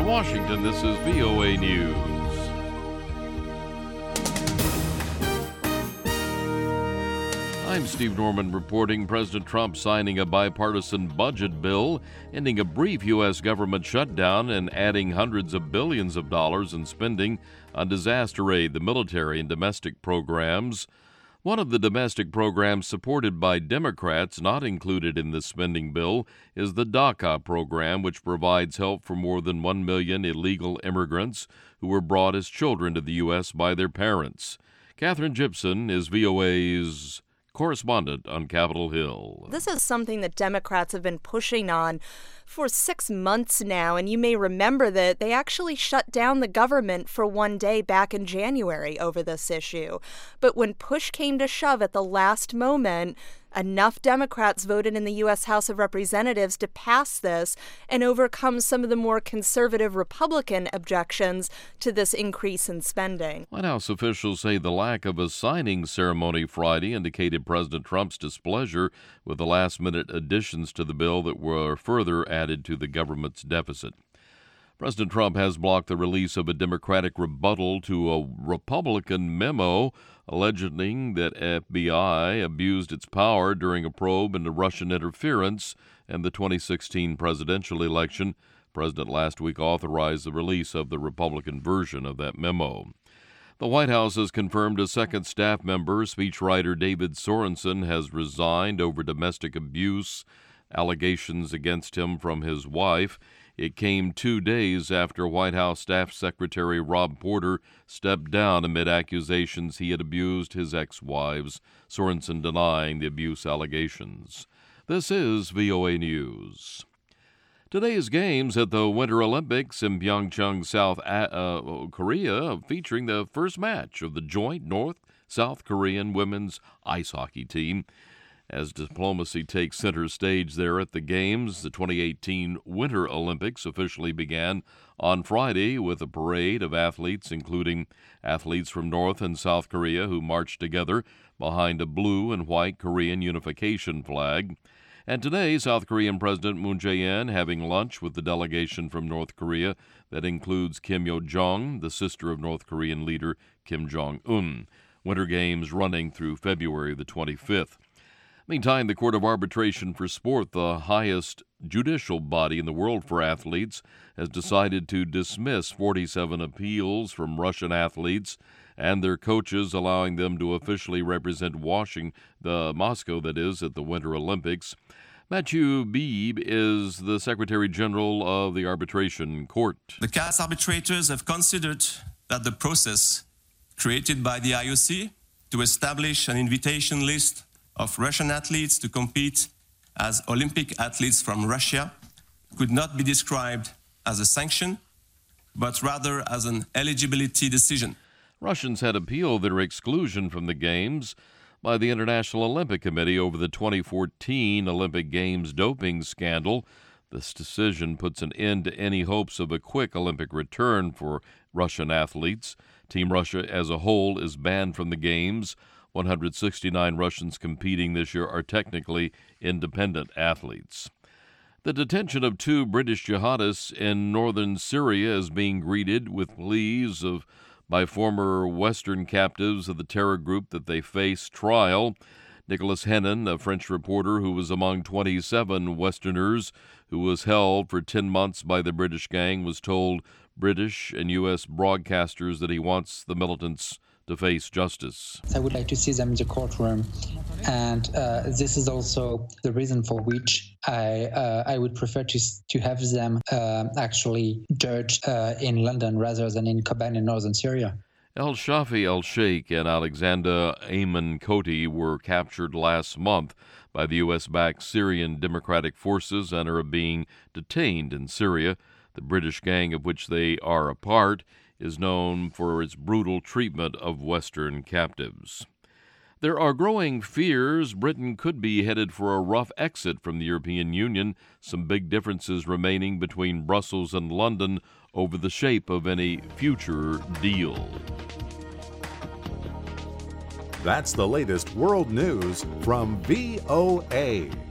Washington, this is VOA News. I'm Steve Norman reporting President Trump signing a bipartisan budget bill, ending a brief U.S. government shutdown and adding hundreds of billions of dollars in spending on disaster aid, the military, and domestic programs. One of the domestic programs supported by Democrats not included in the spending bill is the DACA program, which provides help for more than 1 million illegal immigrants who were brought as children to the U.S. by their parents. Catherine Gibson is VOA's correspondent on Capitol Hill. This is something that Democrats have been pushing on for 6 months now, and you may remember that they actually shut down the government for one day back in January over this issue. But when push came to shove at the last moment, enough Democrats voted in the U.S. House of Representatives to pass this and overcome some of the more conservative Republican objections to this increase in spending. White House officials say the lack of a signing ceremony Friday indicated President Trump's displeasure with the last-minute additions to the bill that were further added to the government's deficit. President Trump has blocked the release of a Democratic rebuttal to a Republican memo alleging that FBI abused its power during a probe into Russian interference in the 2016 presidential election. The president last week authorized the release of the Republican version of that memo. The White House has confirmed a second staff member, speechwriter David Sorensen, has resigned over domestic abuse allegations against him from his wife. It came 2 days after White House Staff Secretary Rob Porter stepped down amid accusations he had abused his ex-wives, Sorensen denying the abuse allegations. This is VOA News. Today's games at the Winter Olympics in Pyeongchang, South Korea, featuring the first match of the joint North-South Korean women's ice hockey team. As diplomacy takes center stage there at the Games, the 2018 Winter Olympics officially began on Friday with a parade of athletes, including athletes from North and South Korea who marched together behind a blue and white Korean unification flag. And today, South Korean President Moon Jae-in having lunch with the delegation from North Korea that includes Kim Yo-jong, the sister of North Korean leader Kim Jong-un. Winter Games running through February the 25th. Meantime, the Court of Arbitration for Sport, the highest judicial body in the world for athletes, has decided to dismiss 47 appeals from Russian athletes and their coaches, allowing them to officially represent Moscow, that is, at the Winter Olympics. Matthew Beebe is the Secretary General of the Arbitration Court. The CAS arbitrators have considered that the process created by the IOC to establish an invitation list of Russian athletes to compete as Olympic athletes from Russia could not be described as a sanction, but rather as an eligibility decision. Russians had appealed their exclusion from the Games by the International Olympic Committee over the 2014 Olympic Games doping scandal. This decision puts an end to any hopes of a quick Olympic return for Russian athletes. Team Russia as a whole is banned from the Games. 169 Russians competing this year are technically independent athletes. The detention of 2 British jihadists in northern Syria is being greeted with pleas by former Western captives of the terror group that they face trial. Nicholas Hennon, a French reporter who was among 27 Westerners who was held for 10 months by the British gang, was told British and U.S. broadcasters that he wants the militants to face justice. I would like to see them in the courtroom, and this is also the reason for which I would prefer to have them actually judged in London rather than in Kobani in northern Syria. El-Shafi El-Sheikh and Alexander Ayman Koti were captured last month by the U.S.-backed Syrian Democratic Forces and are being detained in Syria. The British gang of which they are a part is known for its brutal treatment of Western captives. There are growing fears Britain could be headed for a rough exit from the European Union, some big differences remaining between Brussels and London over the shape of any future deal. That's the latest world news from VOA.